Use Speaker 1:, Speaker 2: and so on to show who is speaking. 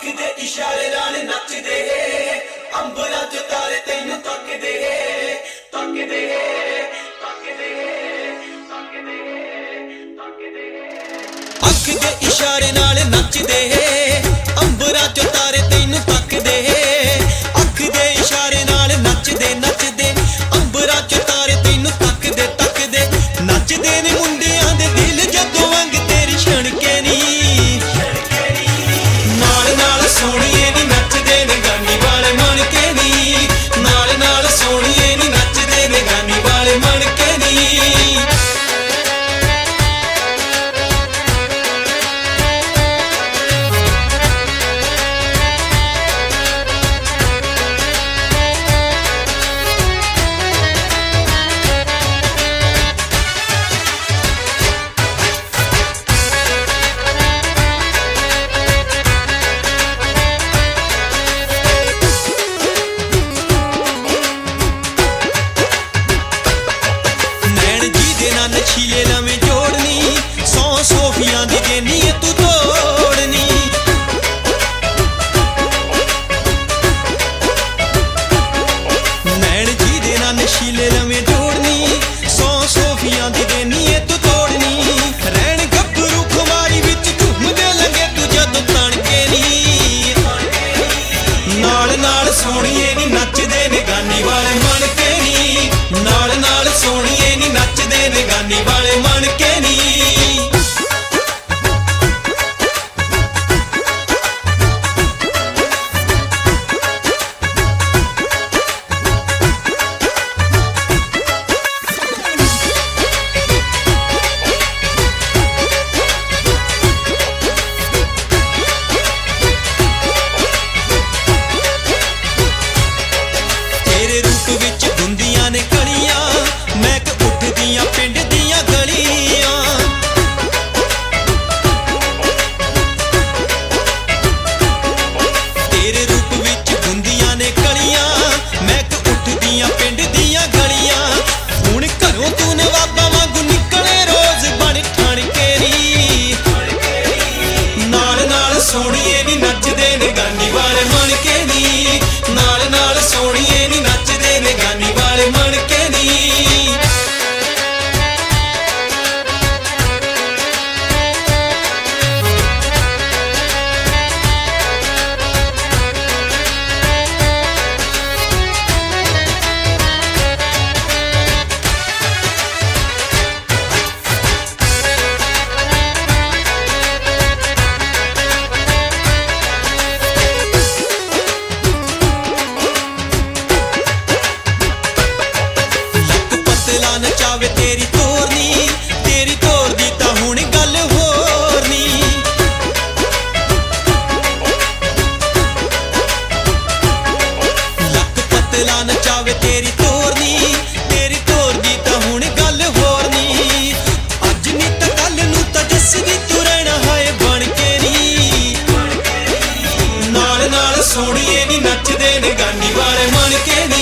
Speaker 1: दे इशारे नाल नचदे अंबरां च तारे तैनूं तकदे तकदे तकदे तकदे तकदे अख दे इशारे नाल नचदे अंबरां च तारे तैनूं तकदे अख दे इशारे नाल नचदे नचदे अंबरां च तारे तैनूं तकदे तकदे नचदे ने मुंडियां दे दिल जदों वंग तेरी छणके नी सोनिए नी नचदे ने गानी वाले मन के नी नाल नाल सोनिए नी नचदे ने गानी वाले मन के नी नशीले लमें जोड़नी सौ सोफियां दी देनी तू तोड़नी नैन जी दे ना नशीले लमें जोड़नी सौ सोफियां दी देनी तू तोड़नी रैन गब्बरू खुमारी विच झूमदे लगे तू जदों तणके नी नाल नाल सोनिए नी नचदे ने गानी वाले मन के नी नाल नाल सोनिए नी नचदे ने गानी वाले मन के नी तेरे रूप विच गुंदियां ने कलियां महक उठदियां पिंड दियां गलियां तेरे रूप विच गुंदियां ने कलियां महक उठदियां पिंड दियां गलियां हुण घरों तू नवाबा वांगू निकले रोज बन ठण के नी नाल नाल सोनिए नी नचदे ने गानी वाले मन के नी नाल नाल सोनिए नी नचदे ने गानी वाले मन के नी नचावे तेरी तोर दी तां हुण गल होर नी लक पतला नचावे तेरी तोर दी तां हुण गल होर नी अज नी तां कल नूं तां जस्सी तू रहना है बन के नी नाल नाल सोनिए नी नचदे ने गानी वाले मन के नी